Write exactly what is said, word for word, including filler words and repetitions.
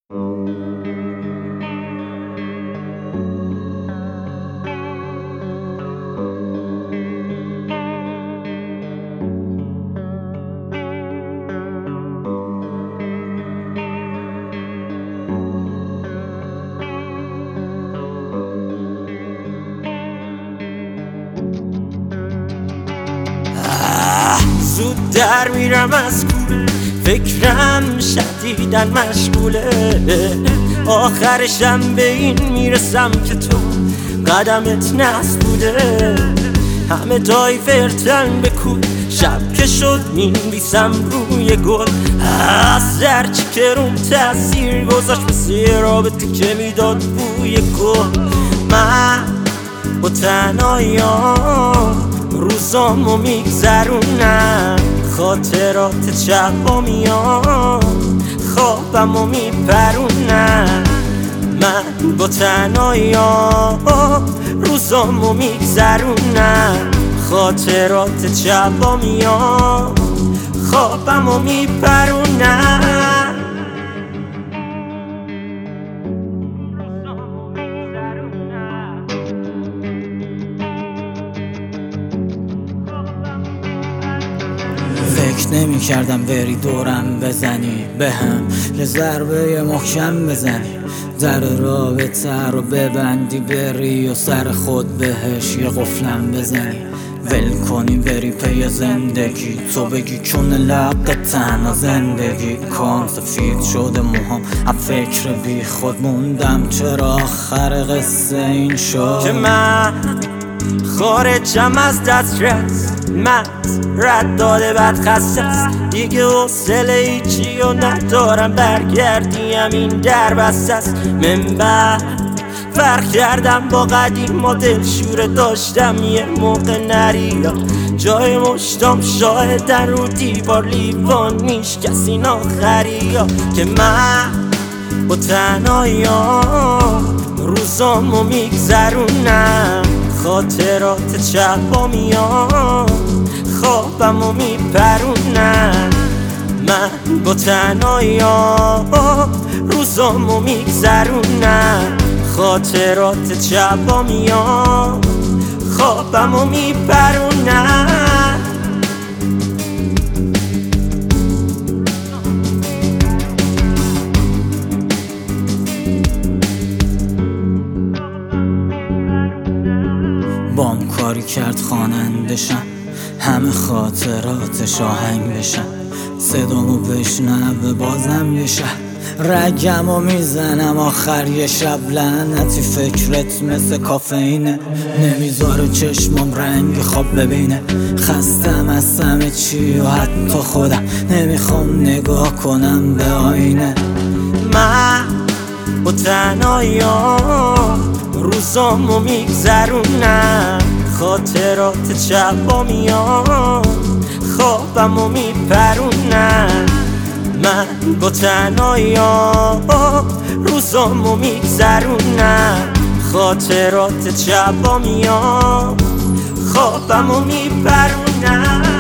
زود در میرم از کوره، فکرم شدیدن مشغوله. آخرشم به این میرسم که تو قدمت نصب بوده. همه دای فرتن به کوی، شب که شد مینویسم روی گل. از درچی که روم تاثیر گذاشت، مثل رابطه که میداد بوی گل. من با تنهاییام روزامو میگذرونم، خاطرات شبا میان خوابمو میپرونم. من با تنهاییام روزامو میگذرونم، خاطرات شبا میان خوابمو میپرونم. فکر نمی کردم بری دورم بزنی، به هم یه ضربه محکم بزنی، در رابطه رو ببندی بری و سر خود بهش یه قفلم بزنی. ول کنی بری پی زندگی، تو بگی چون لب تنها زندگی کام سفید شده موهام، از فکر بی خود موندم چرا آخر قصه این شد که من خارجم از دسترس. من رد داده بد خسته است، دیگه حوصله هیچی و ندارم، برگردیم این در بسته است. من بعد فرق کردم با قدیم و دلشوره داشتم یه موقع نریا، جای مشتام شاهدن رو دیوار لیوان میشکست این آخریا. که من با تنهاییام روزامو میگذرونم، خاطرات شبا میان خوابمو میپرونم. من با تنهاییام روزامو میگذرونم، خاطرات شبا میان خوابمو میپرونم. بام کاری کرد خوانندشم، همه خاطراتش آهنگ بشن، صدامو بشنوه بازم یه شهر رگمو میزنم آخر یه شب. لعنتی فکرت مثل کافئینه، نمیذاره چشمام رنگ خواب ببینه. خستم از همه چی و حتی خودم، نمیخوام نگاه کنم به آینه. من با تنهاییام روزامو میگذرونم، خاطرات شبا میان خوابمو میپرونم. من با تنهاییام روزامو میگذرونم، خاطرات شبا میان خوابمو میپرونم.